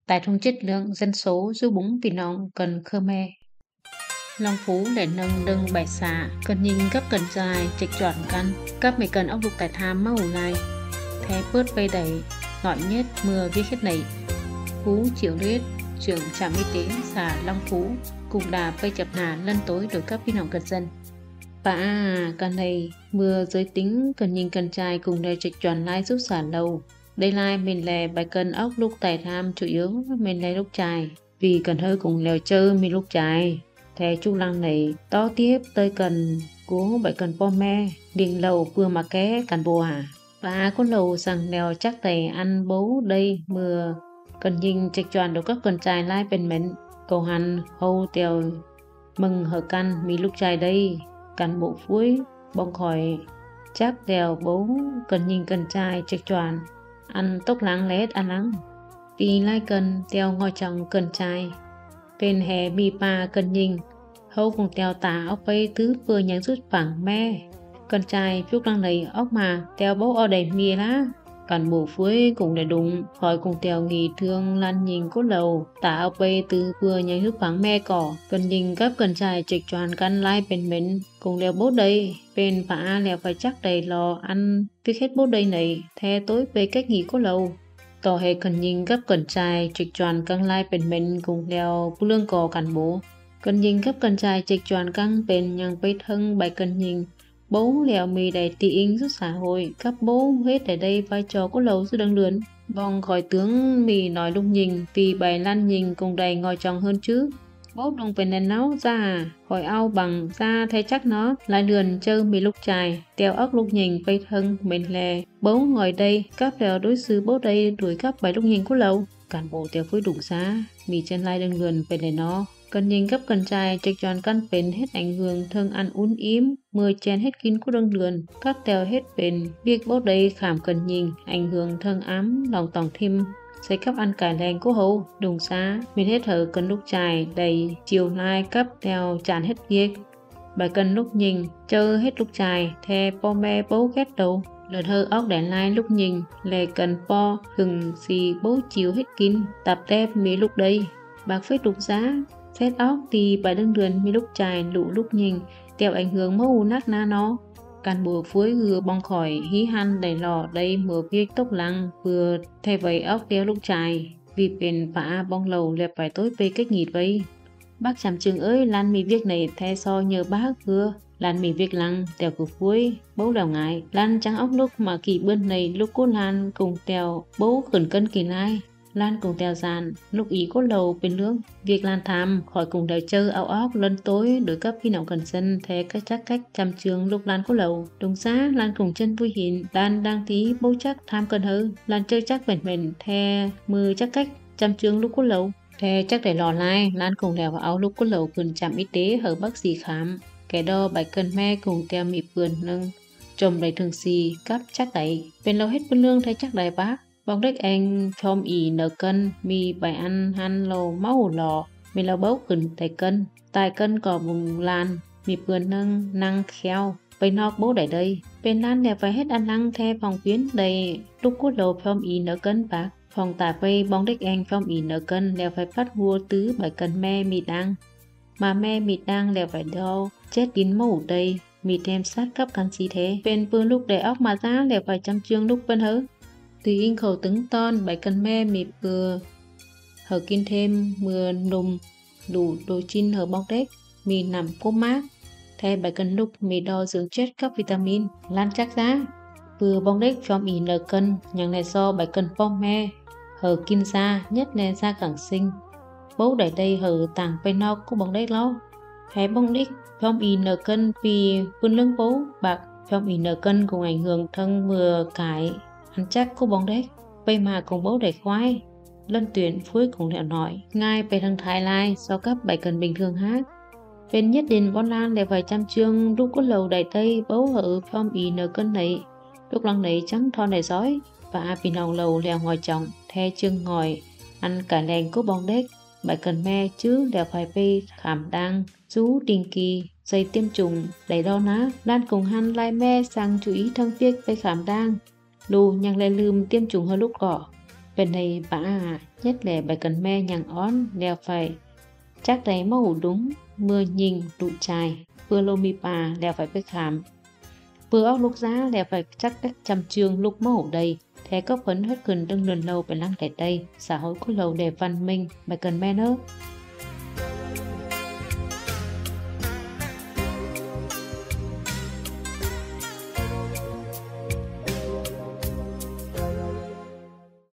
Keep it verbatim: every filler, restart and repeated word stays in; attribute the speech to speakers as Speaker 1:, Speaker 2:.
Speaker 1: Tại trong chất lượng dân số du búng vì nông cần Khmer. Long Phú để nâng đừng bài xả, cần nhìn gấp cần dài, trịch trọn căn, cấp mấy cần ốc lục tại tham máu này. Thế bớt vây đẩy, ngọi nhất mưa viết hết nảy. Phú Triệu Riết, trưởng trạm y tế xã Long Phú, cùng đà vây chập nà lân tối đổi cấp vi nông cần dân. Và à, cần này, mưa giới tính cần nhìn cần trai cùng đề trịch tròn lai giúp xả lâu. Đây lai mình lè bài cần ốc lúc tài tham chủ yếu mình lè lúc trai. Vì cần hơi cùng lèo chơi mình lúc trai. Thế chú lăng này to tiếp tới cần của bài cần po me, điện lầu vừa mà ké cần bồ à. Và có lầu rằng lèo chắc tài ăn bố đây mưa. Cần nhìn trịch tròn đồ các cần trai lai bên mình. Cầu hành hâu tèo mừng hở căn mi lúc trai đây. Cần bộ phúi bong khỏi chắc đèo bố cần nhìn cần trai trịch tròn ăn tốc láng lét ăn lắng vì lai cần tèo ngồi trong cần trai bên hè mi pa cần nhìn hâu cùng tèo tả ốc vây thứ vừa nhắn rút phẳng me cần trai phúc lăng này ốc mà tèo bố ở đầy mì lá cần bộ phúi cùng để đúng khỏi cùng tèo nghỉ thương lan nhìn cốt lầu tả ốc vây thứ vừa nhắn rút phẳng me cỏ cần nhìn các cần trai trịch tròn căn lai bên mình cùng đeo bố đây bên phá lèo phải chắc đầy lò ăn việc hết bố đây này thế tối về cách nghỉ có lâu tỏ hệ cần nhìn gấp cần trai trịch tròn căng lai bên mình cùng đeo bố lương cò cản bố cần nhìn gấp cần trai trịch tròn căng bên nhằng vây thân bài cần nhìn bố lèo mì đầy tì ính giúp xã hội các bố hết ở đây vai trò có lâu giúp đăng lươn vòng khỏi tướng mì nói lúc nhìn vì bài lan nhìn cùng đầy ngồi tròn hơn chứ bố đồng về nền nấu ra hỏi ao bằng ra thay chắc nó lại lườn chơi mì lúc chài tèo ốc lúc nhìn vây thân mình lè bố ngồi đây các đèo đối xử bố đây đuổi các bài lúc nhìn có lâu cản bộ tèo với đủ giá mì chân lai đừng lườn về nền nó cần nhìn gấp cần trai trịch tròn căn bền hết ảnh hưởng thương ăn uốn yếm mười chén hết kín của đương lườn các tèo hết bền việc bố đây khảm cần nhìn ảnh hưởng thương ám lòng tòng thêm xây cấp ăn cải lành của hậu đùng xá mình hết thở cần lúc chài đầy chiều nay cấp theo tràn hết việc bài cần lúc nhìn chơi hết lúc chài the po me bố ghét đầu lần hơ óc đèn lai lúc nhìn lề cần po hừng xì bố chiều hết kín tập tép mi lúc đây bạc phết đục giá xét óc thì bài đương đường mi lúc chài lụ lúc nhìn theo ảnh hưởng mẫu nát na nó cán bộ phối vừa bong khỏi hí hăn đầy lò đây mở việc tốc lăng vừa thay vậy ốc đeo lúc chài vì bền phá bong lầu lẹp phải tối về cách nghỉ vây bác chăm trường ơi lan mì việc này thay so nhờ bác vừa lan mì việc lăng tèo của phối bố đào ngại lan trắng ốc lúc mà kỳ bươn này lúc cô lan cùng tèo bố khẩn cân kỳ lai lan cùng tèo dàn lúc ý có lầu bên lương việc lan tham khỏi cùng đèo chơi áo óc lân tối đối cấp khi nào cần sân thế cách chắc cách chăm trường lúc lan có lầu đúng giá lan cùng chân vui hiện lan đang tí bố chắc tham cần hơn lan chơi chắc bền bền the mưa chắc cách chăm trường lúc có lầu the chắc để lò lai lan cùng đèo vào áo lúc có lầu cần chạm y tế hở bác sĩ khám kẻ đo bài cân me cùng tèo mị vườn nâng trồng đầy thường xì cắp chắc đẩy bên lâu hết bên lương thấy chắc đẩy bác bóng đếch anh chom ý nở cân mi bài ăn han lô máu lò mi lao bấu khẩn tay cân tài cân cỏ bùng lan mi vườn nâng năng khéo bên nọc bố đẩy đây bên lan đẹp phải hết ăn lăng the phòng phiến đầy lúc cốt đầu chom ý nở cân bạc phòng tả vây bóng đếch anh chom ý nở cân đẹp phải phát vua tứ bài cân me mi đang mà me mi đang đẹp phải đo chết kín mẫu đây mi thêm sát cấp canxi thế bên vương lúc để óc mà ra đẹp phải chăm chương lúc bên hớ tùy in khẩu tứng ton bảy cần me mịp vừa hở kinh thêm mưa nùng đủ đồ chin hở bọc đếch mì nằm cố mát thay bảy cần lúc mì đo dưỡng chất các vitamin lan chắc giá vừa bong đếch cho mì nở cân nhằng này do bảy cần pom me hở kinh da nhất là da cẳng sinh bố đẩy đây hở tảng bay no của bong đếch lo hay bong đếch cho mì nở cân vì vươn lưng bố bạc cho mì nở cân cùng ảnh hưởng thân vừa cải ăn chắc cô bóng đếch bây mà cùng bố để khoai lân tuyển phối cùng lẹo nói ngay về thằng Thái Lai do cấp bảy cần bình thường hát bên nhất định bon lan để vài trăm chương lúc có lầu đầy tây bố hở phong ý nở cân này lúc lần này trắng thon đầy giói và vì lòng lầu lèo ngồi chồng the chương ngồi ăn cả lèn cô bóng đếch bảy cần me chứ đều phải về khảm đang rú đình kỳ dây tiêm trùng đầy đo ná lan cùng han lai me sang chú ý thân việc về khảm đang lù nhằng lên lườm tiêm trùng hơi lúc cỏ Bên này bà à, nhất là bài cần me nhàng ón đeo phải chắc đấy mà hủ đúng mưa nhìn đủ chài vừa lô mi bà đeo phải bếp khám vừa ốc lúc giá đeo phải chắc cách trăm chương lúc mà hủ đầy thế có phấn hết cần đừng lần lâu phải lăng tại đây xã hội có lầu để văn minh bài cần me nữa